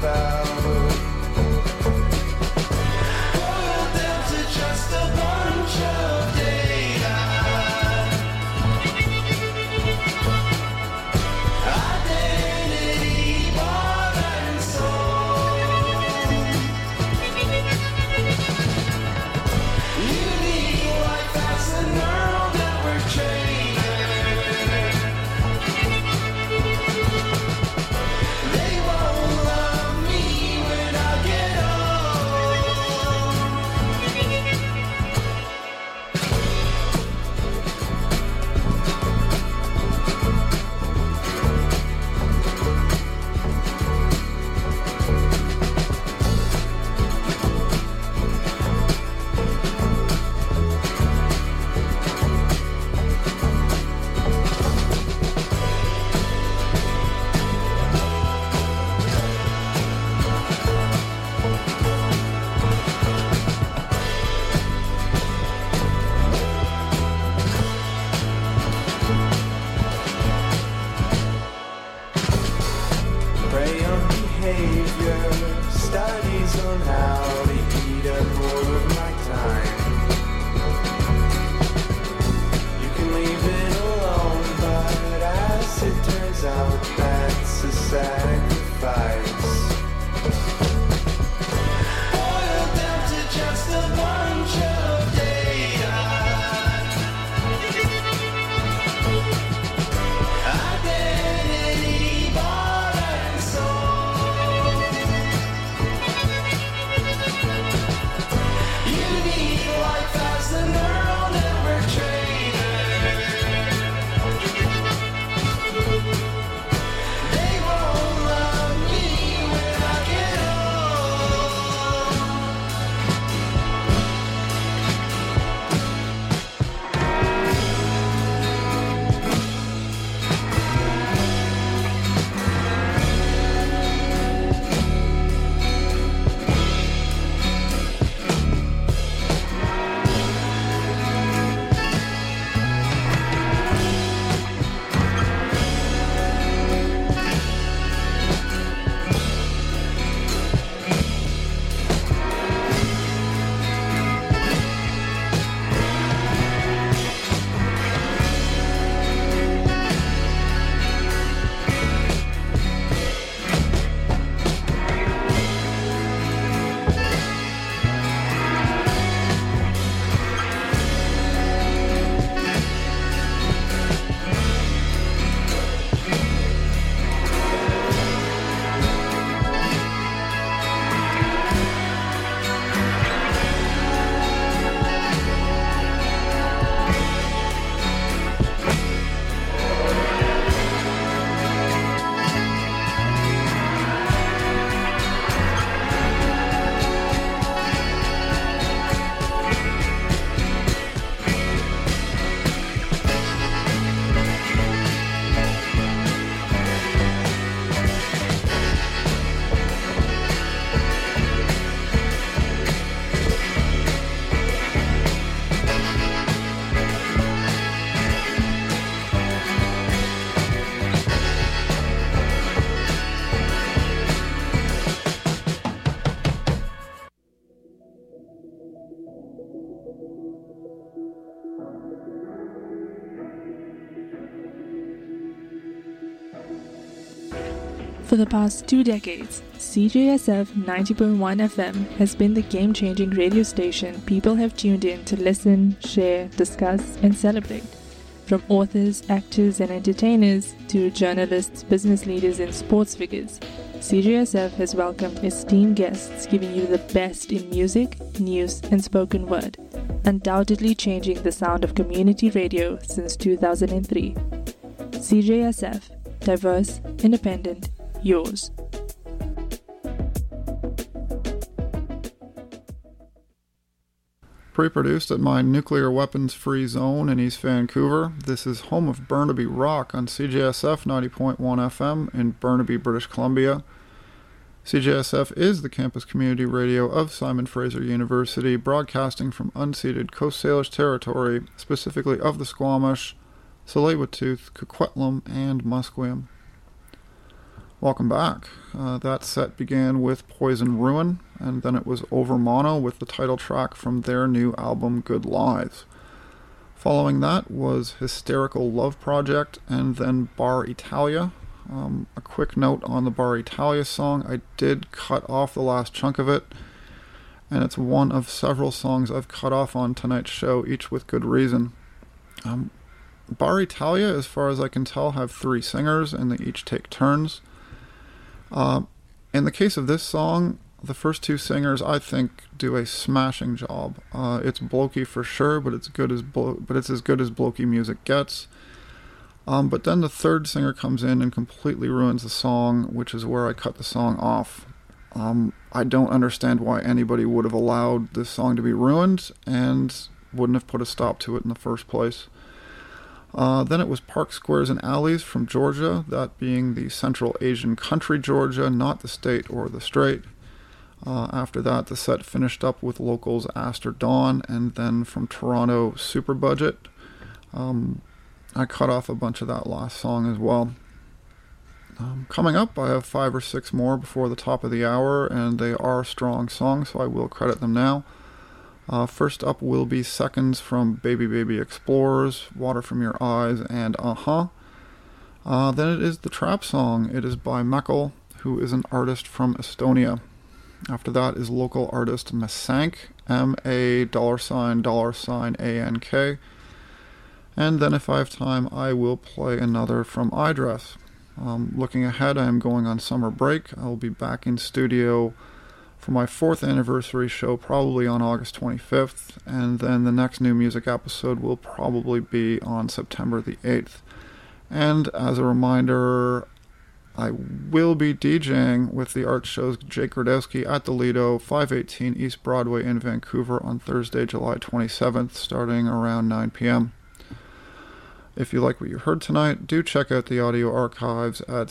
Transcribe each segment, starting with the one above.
For the past 2 decades, CJSF 90.1 FM has been the game-changing radio station people have tuned in to listen, share, discuss, and celebrate. From authors, actors, and entertainers to journalists, business leaders, and sports figures, CJSF has welcomed esteemed guests giving you the best in music, news, and spoken word, undoubtedly changing the sound of community radio since 2003. CJSF, diverse, independent, yours. Pre-produced at my nuclear weapons-free zone in East Vancouver, this is home of Burnaby Rock on CJSF 90.1 FM in Burnaby, British Columbia. CJSF is the campus community radio of Simon Fraser University, broadcasting from unceded Coast Salish territory, specifically of the Squamish, Tsleil-Waututh, Coquitlam, and Musqueam. Welcome back. That set began with Poison Ruin, and then it was Over Mono with the title track from their new album Good Lies. Following that was Hysterical Love Project, and then Bar Italia. A quick note on the Bar Italia song, I did cut off the last chunk of it, and it's one of several songs I've cut off on tonight's show, each with good reason. Bar Italia, as far as I can tell, have 3 singers, and they each take turns. In the case of this song, the first 2 singers, I think, do a smashing job. It's blokey for sure, but it's as good as blokey music gets. But then the third singer comes in and completely ruins the song, which is where I cut the song off. I don't understand why anybody would have allowed this song to be ruined and wouldn't have put a stop to it in the first place. Then it was Park Squares and Alleys from Georgia, that being the Central Asian country Georgia, not the state or the strait. After that, the set finished up with locals Aster Dawn, and then from Toronto, Super Budget. I cut off a bunch of that last song as well. Coming up, I have 5 or 6 more before the top of the hour, and they are strong songs, so I will credit them now. First up will be Seconds from Baby Baby Explorers, Water From Your Eyes, and Then it is the trap song. It is by Mekl, who is an artist from Estonia. After that is local artist Masank, $ANK. And then if I have time, I will play another from iDress. Looking ahead, I am going on summer break. I will be back in studio for my 4th anniversary show, probably on August 25th, and then the next new music episode will probably be on September the 8th. And as a reminder, I will be DJing with the art show's Jake Grodowski at the Lido, 518 East Broadway in Vancouver on Thursday, July 27th, starting around 9 p.m. If you like what you heard tonight, do check out the audio archives at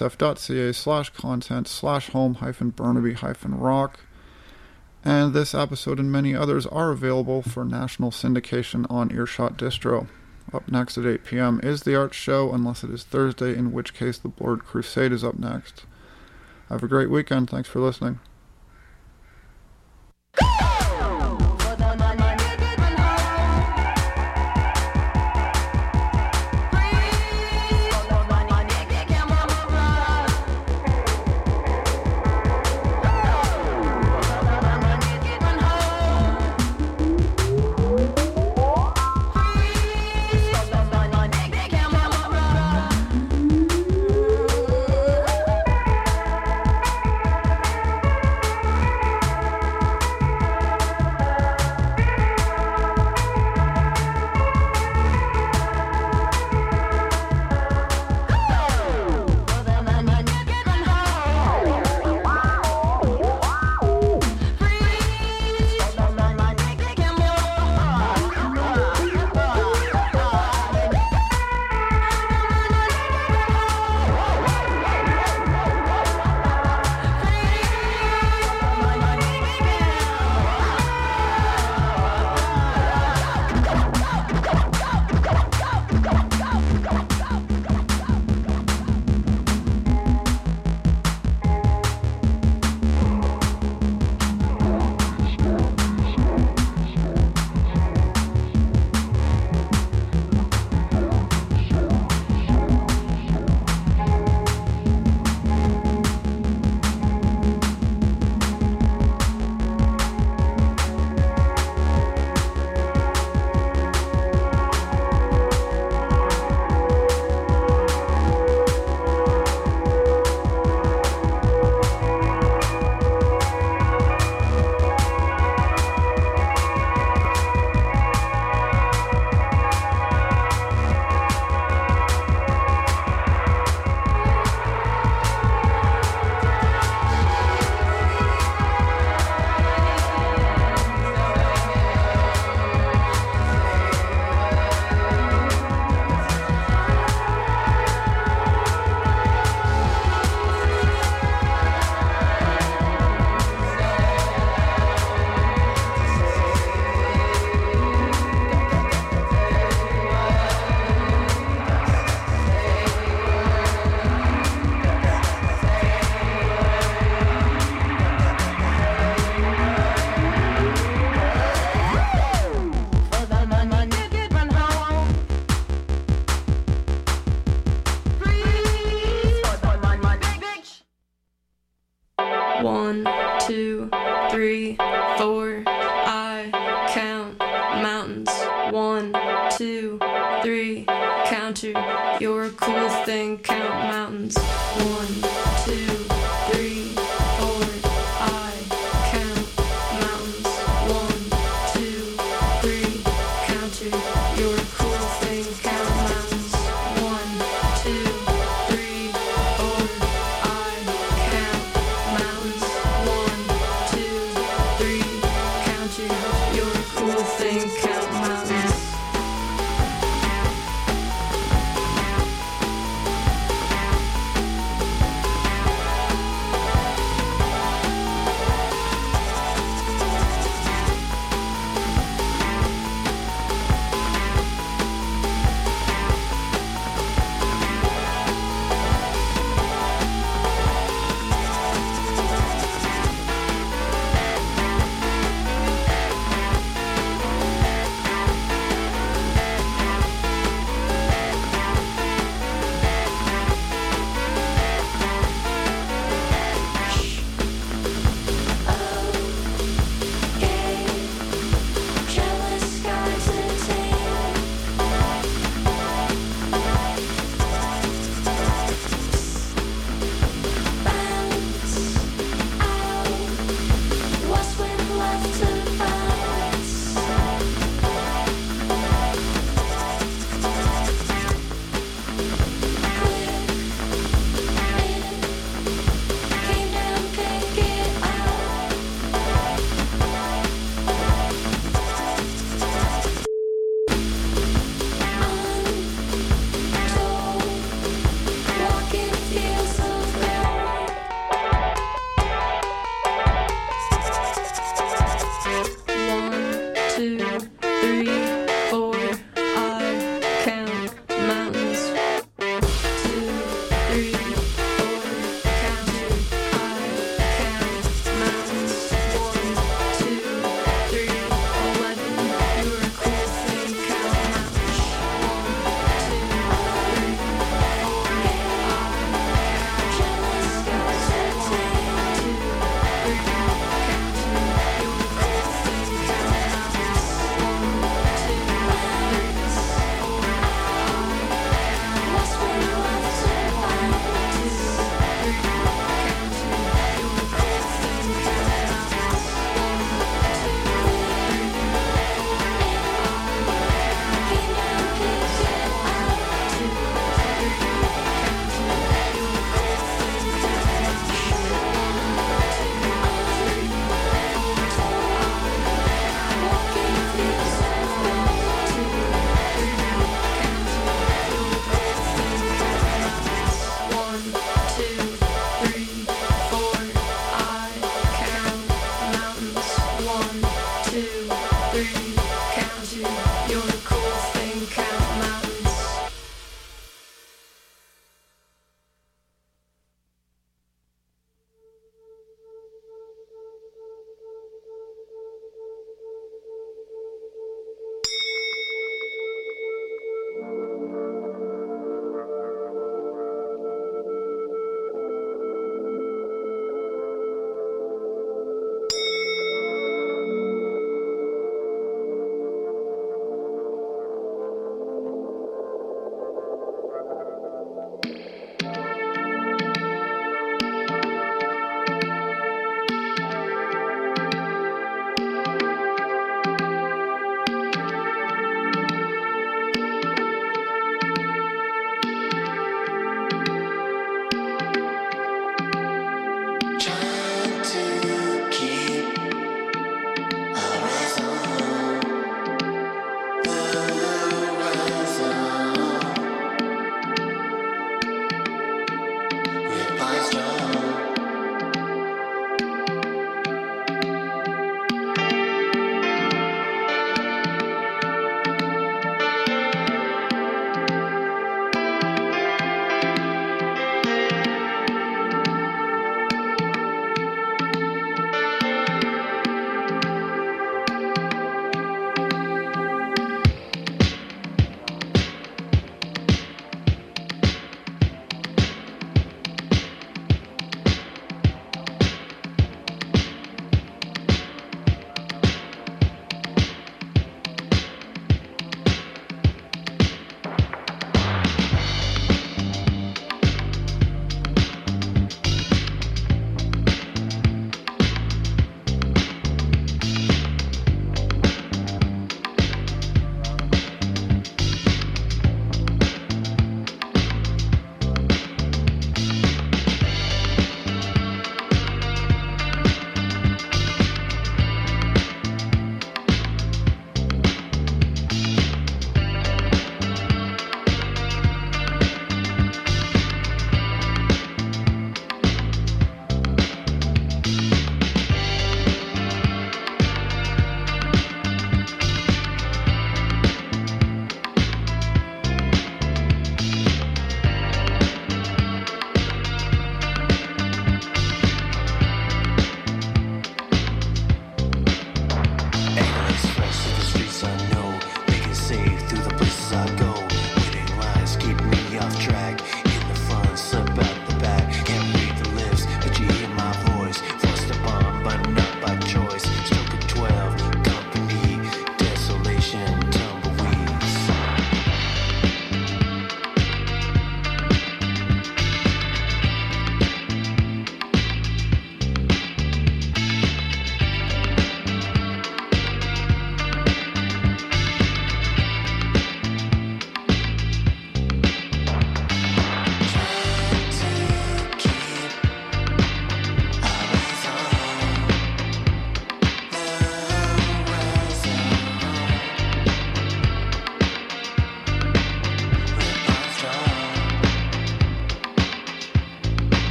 cjsf.ca/content/home-burnaby-rock. And this episode and many others are available for national syndication on Earshot Distro. Up next at 8 p.m. is the art show, unless it is Thursday, in which case the Blurred Crusade is up next. Have a great weekend. Thanks for listening. country. You're a cool thing, count mountains. 1, 2, 3, 4. I count mountains. 1, 2, 3. Country. You're a cool thing, count mountains. 1, 2, 3, 4. I count mountains. 1, 2, 3. Country. You're a cool thing, count mountains.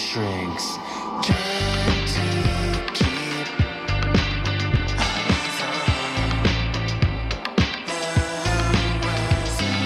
shrinks. Trying to keep eyes on the horizon.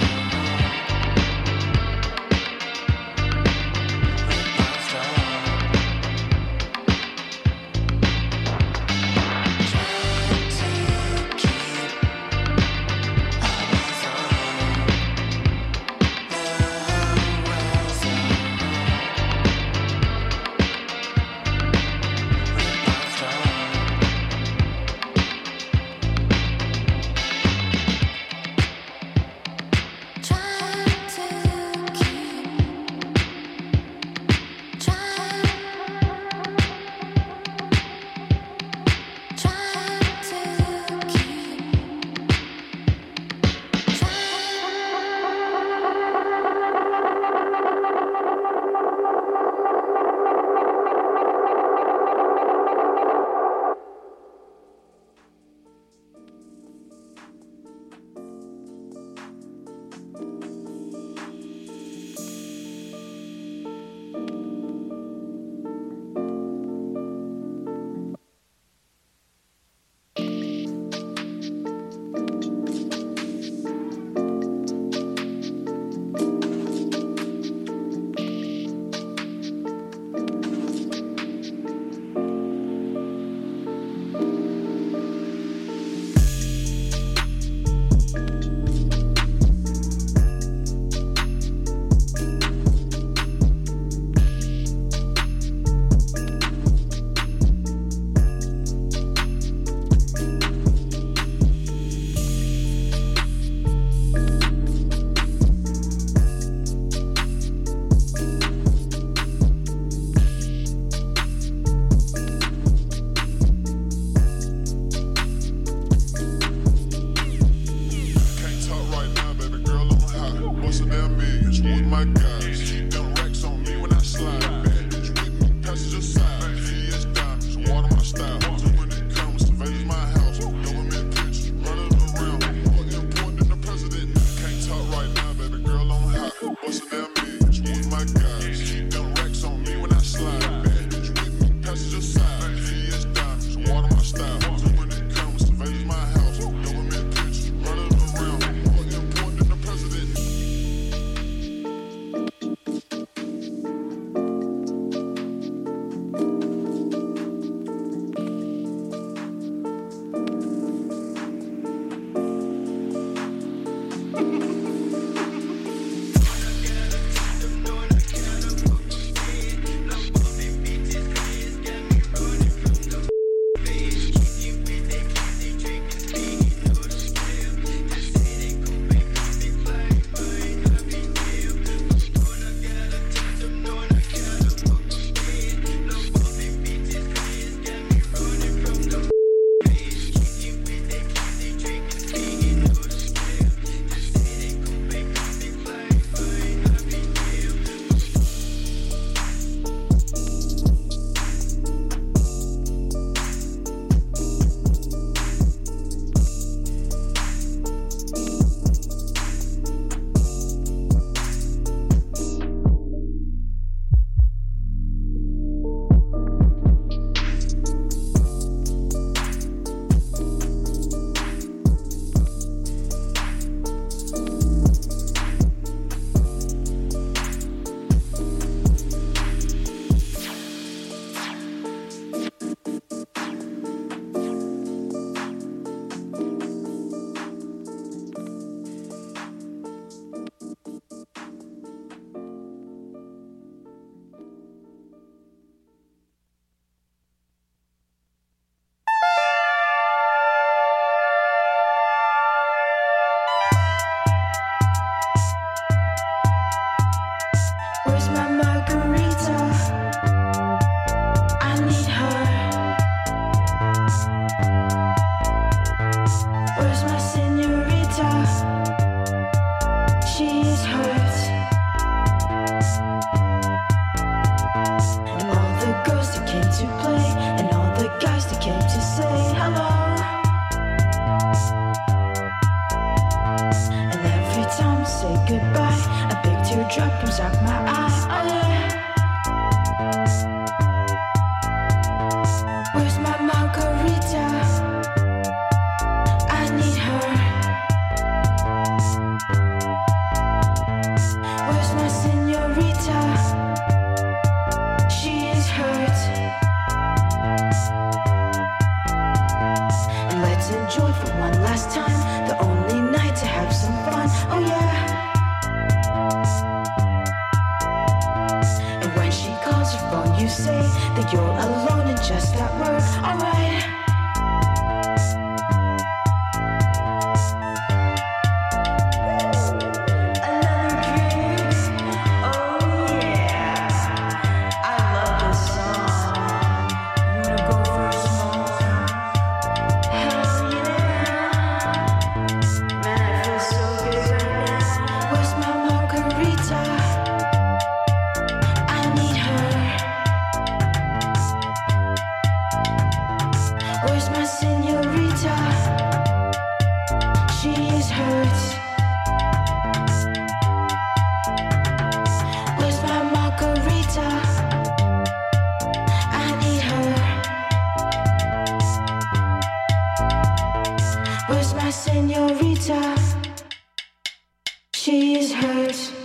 say goodbye. A big teardrop comes out my eye. Oh yeah. that you're alone and just at work. Alright. Another drink? Oh yeah. I love this song. You wanna go for a smoke? Hell yeah. Man, I feel so good right now. Where's my margarita? I need her. Where's my señorita? She is hurt. Where's my margarita? I need her. Where's my señorita? She is hurt.